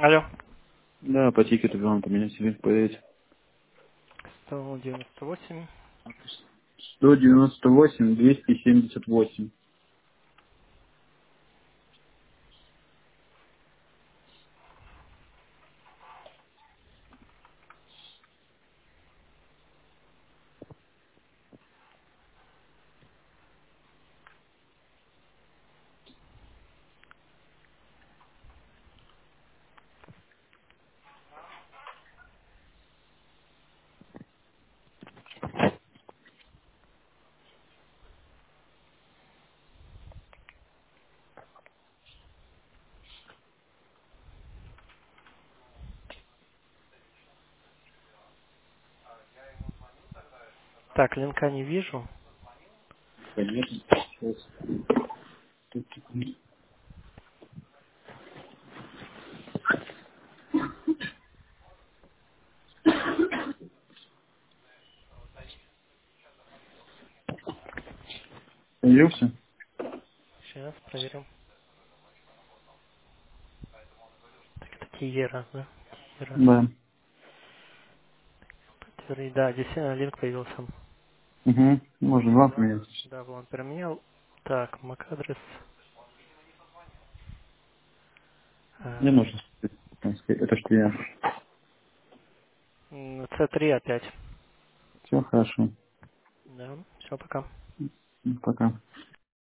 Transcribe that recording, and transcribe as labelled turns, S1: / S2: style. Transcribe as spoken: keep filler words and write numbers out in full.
S1: Алло.
S2: Да, по тикету главное поменять себе проверить.
S1: сто девяносто восемь.
S2: сто девяносто восемь, двести семьдесят восемь.
S1: Так, линка не вижу.
S2: Конечно. Сейчас. Появился?
S1: Сейчас проверим. Так, это Тиера, да? Тиера.
S2: Да.
S1: Подтвердить. Да, действительно, линк появился.
S2: Угу. Можно вам
S1: Да,
S2: поменять.
S1: да, вон поменял. Так, MAC-адрес.
S2: Не
S1: э,
S2: нужно. Это что я.
S1: м, си три опять.
S2: Все хорошо.
S1: Да, все, пока.
S2: Ну, пока.